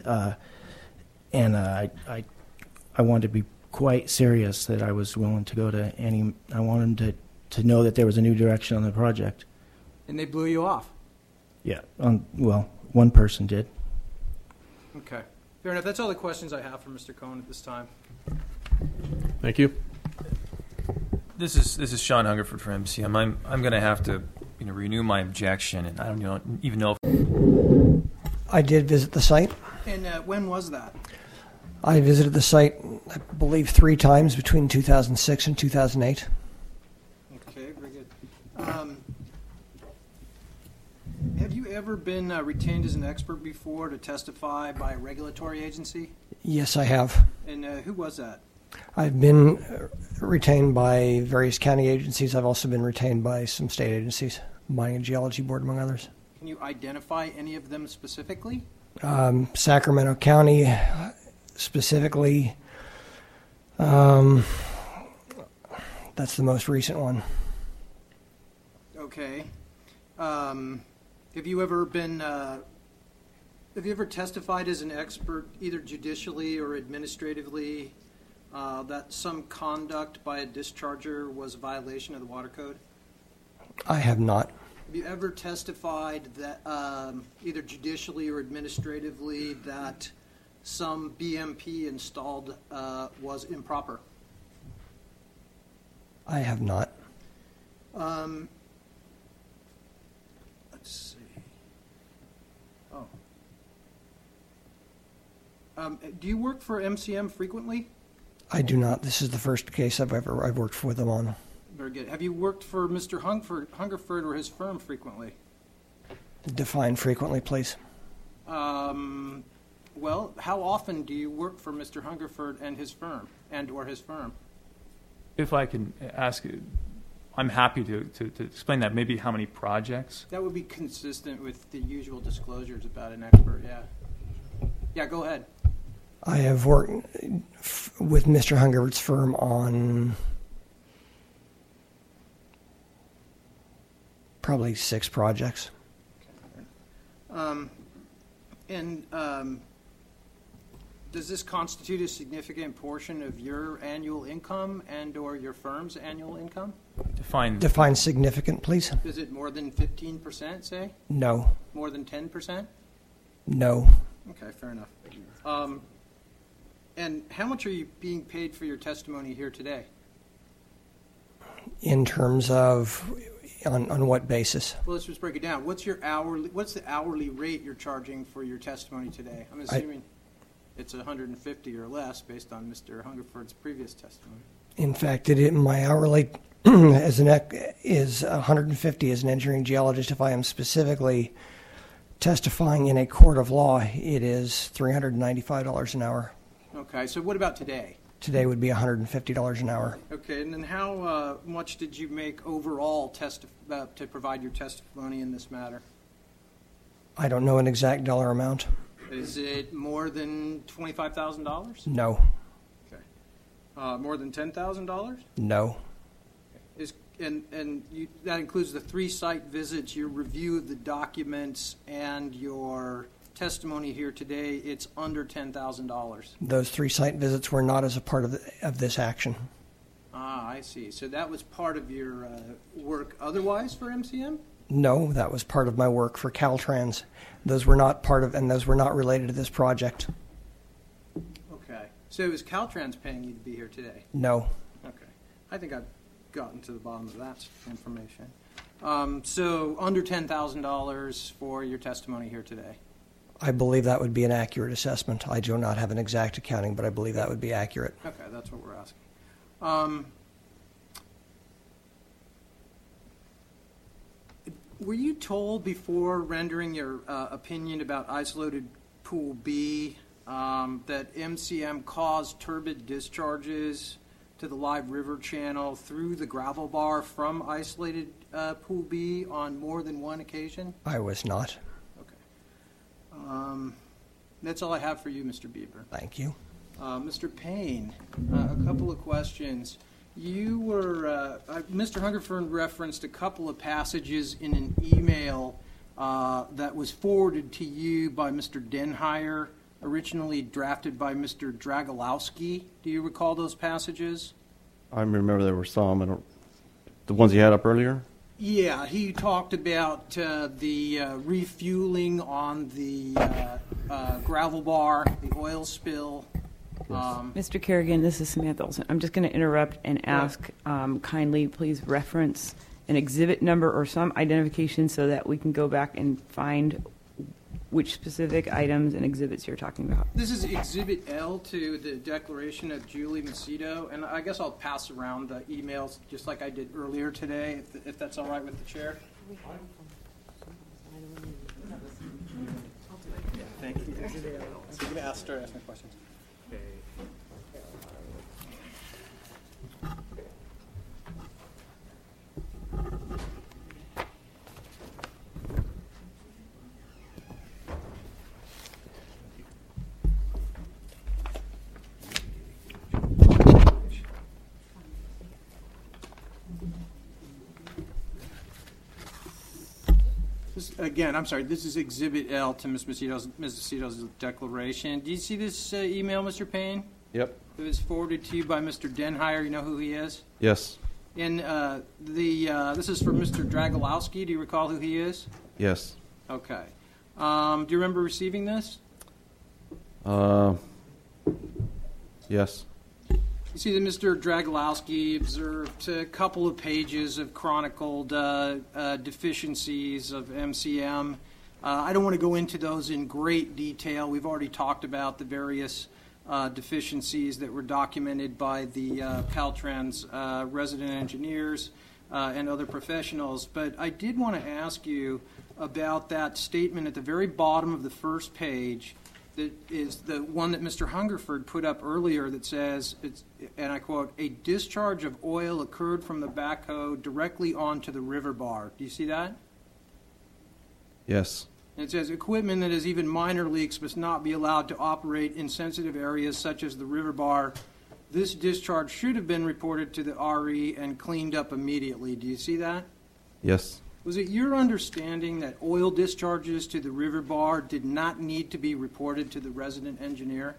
S7: I wanted to be quite serious that I was willing to go to any, I wanted to know that there was a new direction on the project.
S4: And they blew you off?
S7: Yeah, well, one person did.
S4: Okay. Fair enough. That's all the questions I have for Mr. Cohn at this time.
S1: Thank you.
S8: This is Sean Hungerford for MCM. I'm going to have to renew my objection, and I don't even know if
S10: I did visit the site.
S4: And when was that?
S10: I visited the site, I believe, 3 times between 2006 and 2008.
S4: Okay, very good. Have you ever been retained as an expert before to testify by a regulatory agency?
S10: Yes, I have.
S4: And who was that?
S10: I've been retained by various county agencies. I've also been retained by some state agencies, Mining and Geology Board, among others.
S4: Can you identify any of them specifically?
S10: Sacramento County, specifically. That's the most recent one.
S4: Okay. Have you ever testified as an expert, either judicially or administratively, that some conduct by a discharger was a violation of the water code?
S10: I have not.
S4: Have you ever testified that, either judicially or administratively, that some BMP installed was improper?
S10: I have not.
S4: Let's see. Oh. Do you work for MCM frequently?
S10: I do not. This is the first case I've worked for them on.
S4: Very good. Have you worked for Mr. Hungerford or his firm frequently?
S10: Define frequently, please.
S4: Well, how often do you work for Mr. Hungerford and his firm, or his firm?
S8: If I can ask, I'm happy to explain that. Maybe how many projects?
S4: That would be consistent with the usual disclosures about an expert, yeah. Yeah, go ahead.
S10: I have worked with Mr. Hungerford's firm on probably 6 projects.
S4: Does this constitute a significant portion of your annual income and/or your firm's annual income?
S10: Define significant, please.
S4: Is it more than 15%, say?
S10: No.
S4: More than 10%?
S10: No.
S4: Okay, fair enough. And how much are you being paid for your testimony here today?
S10: In terms of, on what basis?
S4: Well, let's just break it down. What's the hourly rate you're charging for your testimony today? I'm assuming it's $150 or less based on Mr. Hungerford's previous testimony.
S10: In fact, my hourly is $150 as an engineering geologist. If I am specifically testifying in a court of law, it is $395 an hour.
S4: Okay, so what about today?
S10: Today would be $150 an hour.
S4: Okay, and then how much did you make overall to provide your testimony in this matter?
S10: I don't know an exact dollar amount.
S4: Is it more than $25,000?
S10: No.
S4: Okay. More than $10,000?
S10: No.
S4: That includes the 3 site visits, your review of the documents, and your testimony here today. It's under $10,000.
S10: Those 3 site visits were not as a part of this action.
S4: Ah, I see. So that was part of your work otherwise for MCM?
S10: No, that was part of my work for Caltrans. Those were not those were not related to this project.
S4: Okay. So is Caltrans paying you to be here today?
S10: No.
S4: Okay. I think I've gotten to the bottom of that information. So under $10,000 for your testimony here today?
S10: I believe that would be an accurate assessment. I do not have an exact accounting, but I believe that would be accurate.
S4: Okay, that's what we're asking. Were you told before rendering your opinion about isolated Pool B that MCM caused turbid discharges to the live river channel through the gravel bar from isolated Pool B on more than one occasion?
S10: I was not.
S4: Okay. That's all I have for you, Mr. Bieber.
S10: Thank you.
S4: Mr. Payne, a couple of questions. You were, Mr. Hungerford referenced a couple of passages in an email that was forwarded to you by Mr. Denhire, originally drafted by Mr. Dragolowski. Do you recall those passages?
S11: I remember there were some. The ones he had up earlier?
S4: Yeah, he talked about the refueling on the gravel bar, the oil spill.
S12: Mr. Kerrigan, this is Samantha Olson. I'm just going to interrupt and ask kindly please reference an exhibit number or some identification so that we can go back and find which specific items and exhibits you're talking about.
S4: This is Exhibit L to the declaration of Julie Macedo, and I guess I'll pass around the emails just like I did earlier today, if that's all right with the chair. Thank you. So you can ask my questions. again, I'm sorry, this is Exhibit L to Ms. Maceto's declaration. Do you see this email, Mr. Payne?
S11: Yep.
S4: It was forwarded to you by Mr. Denhire. You know who he is?
S11: Yes.
S4: And this is for Mr. Dragolowski. Do you recall who he is?
S11: Yes.
S4: Okay. Do you remember receiving this?
S11: Yes.
S4: You see that Mr. Dragolowski observed a couple of pages of chronicled deficiencies of MCM. I don't want to go into those in great detail. We've already talked about the various deficiencies that were documented by the Caltrans resident engineers and other professionals. But I did want to ask you about that statement at the very bottom of the first page that is the one that Mr. Hungerford put up earlier that says, and I quote, "A discharge of oil occurred from the backhoe directly onto the river bar." Do you see that?
S11: Yes.
S4: And it says, "Equipment that is even minor leaks must not be allowed to operate in sensitive areas such as the river bar. This discharge should have been reported to the RE and cleaned up immediately." Do you see that?
S11: Yes.
S4: Was it your understanding that oil discharges to the river bar did not need to be reported to the resident engineer?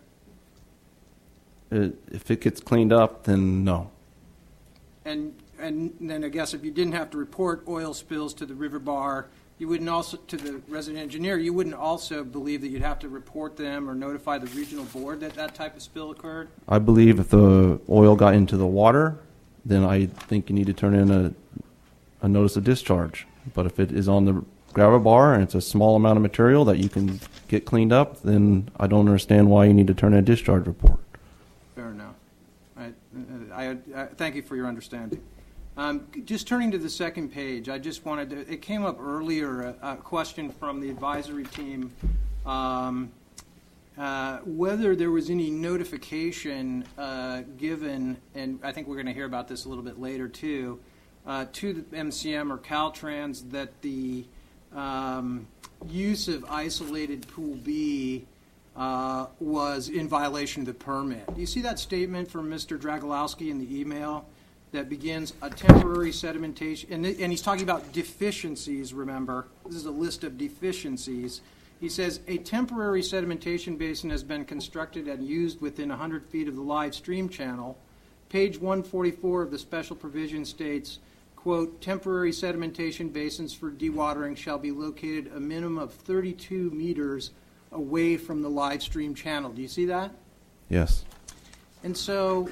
S11: If it gets cleaned up, then no.
S4: And then I guess if you didn't have to report oil spills to the river bar, you wouldn't also, to the resident engineer, you wouldn't also believe that you'd have to report them or notify the regional board that that type of spill occurred?
S11: I believe if the oil got into the water, then I think you need to turn in a notice of discharge. But if it is on the gravel bar and it's a small amount of material that you can get cleaned up, then I don't understand why you need to turn in a discharge report.
S4: Fair enough. I thank you for your understanding. Just turning to the second page, I just wanted to, it came up earlier, a question from the advisory team, whether there was any notification given, and I think we're going to hear about this a little bit later too, to the MCM or Caltrans that the use of isolated Pool B was in violation of the permit. Do you see that statement from Mr. Dragolowski in the email that begins a temporary sedimentation, and he's talking about deficiencies, remember. This is a list of deficiencies. He says, "A temporary sedimentation basin has been constructed and used within 100 feet of the live stream channel." Page 144 of the special provision states, quote, "Temporary sedimentation basins for dewatering shall be located a minimum of 32 meters away from the live stream channel." Do you see that?
S11: Yes.
S4: And so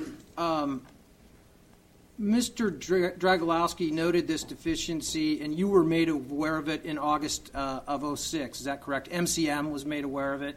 S4: Mr. Dragolowski noted this deficiency, and you were made aware of it in August of 06. Is that correct? MCM was made aware of it?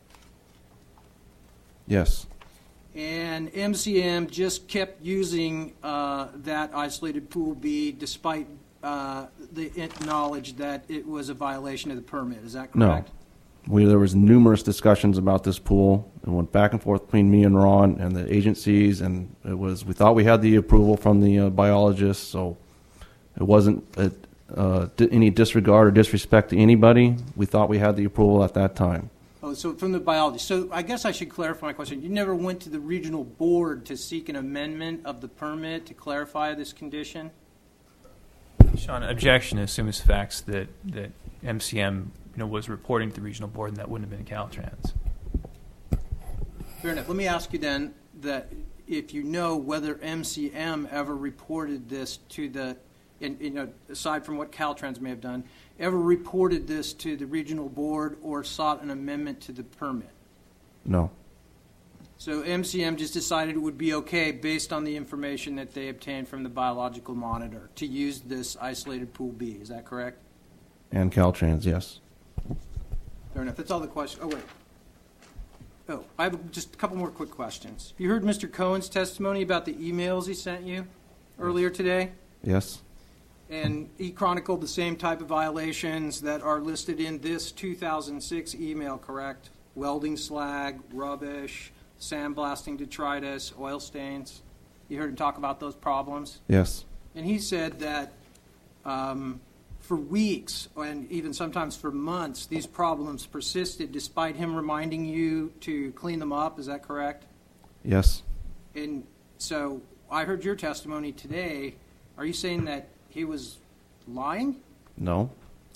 S11: Yes.
S4: And MCM just kept using that isolated Pool B despite the knowledge that it was a violation of the permit. Is that correct?
S11: No. There was numerous discussions about this pool. It went back and forth between me and Ron and the agencies, and we thought we had the approval from the biologist, so it wasn't any disregard or disrespect to anybody. We thought we had the approval at that time.
S4: Oh, so from the biologist. So I guess I should clarify my question. You never went to the regional board to seek an amendment of the permit to clarify this condition?
S8: Sean, objection assumes facts that MCM was reporting to the regional board, and that wouldn't have been Caltrans.
S4: Fair enough. Let me ask you then that if you know whether MCM ever reported this to the, aside from what Caltrans may have done, ever reported this to the regional board or sought an amendment to the permit?
S11: No.
S4: So MCM just decided it would be okay based on the information that they obtained from the biological monitor to use this isolated Pool B. Is that correct?
S11: And Caltrans, yes.
S4: Fair enough. That's all the questions. Oh, wait. Oh, I have just a couple more quick questions. You heard Mr. Cohen's testimony about the emails he sent you earlier today?
S11: Yes.
S4: And he chronicled the same type of violations that are listed in this 2006 email, correct? Welding slag, rubbish, sandblasting detritus, oil stains. You heard him talk about those problems?
S11: Yes.
S4: And he said that for weeks and even sometimes for months, these problems persisted despite him reminding you to clean them up. Is that correct?
S11: Yes.
S4: And so I heard your testimony today. Are you saying that he was lying?
S11: No.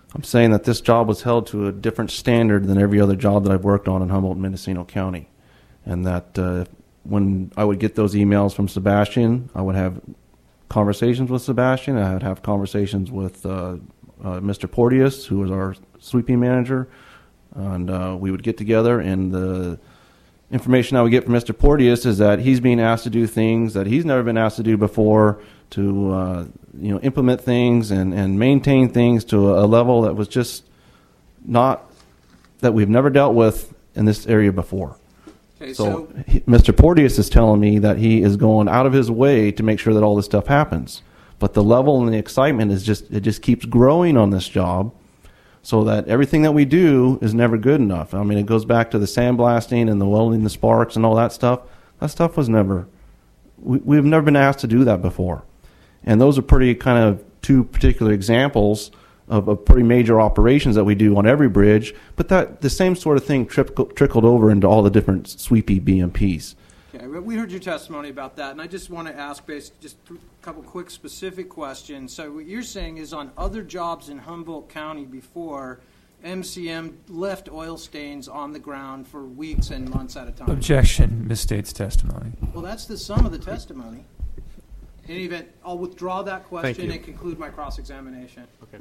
S11: I'm saying that this job was held to a different standard than every other job that I've worked on in Humboldt and Mendocino County. And that when I would get those emails from Sebastian, I would have conversations with Sebastian. I would have conversations with Mr. Porteous, who was our sweeping manager. And we would get together, and the information I would get from Mr. Porteous is that he's being asked to do things that he's never been asked to do before, to implement things and maintain things to a level that was just not, that we've never dealt with in this area before.
S4: Okay,
S11: So Mr. Porteous is telling me that he is going out of his way to make sure that all this stuff happens. But the level and the excitement is it just keeps growing on this job, so that everything that we do is never good enough. I mean, it goes back to the sandblasting and the welding the sparks and all that stuff. That stuff was never, we've never been asked to do that before. And those are pretty kind of two particular examples of pretty major operations that we do on every bridge, but that the same sort of thing trickled over into all the different sweepy BMPs.
S4: Okay, we heard your testimony about that, and I just want to ask just a couple quick specific questions. So what you're saying is on other jobs in Humboldt County before, MCM left oil stains on the ground for weeks and months at a time?
S8: Objection, misstates testimony.
S4: Well, that's the sum of the testimony. In any event, I'll withdraw that question
S1: you.
S4: and conclude my cross-examination.
S1: Okay.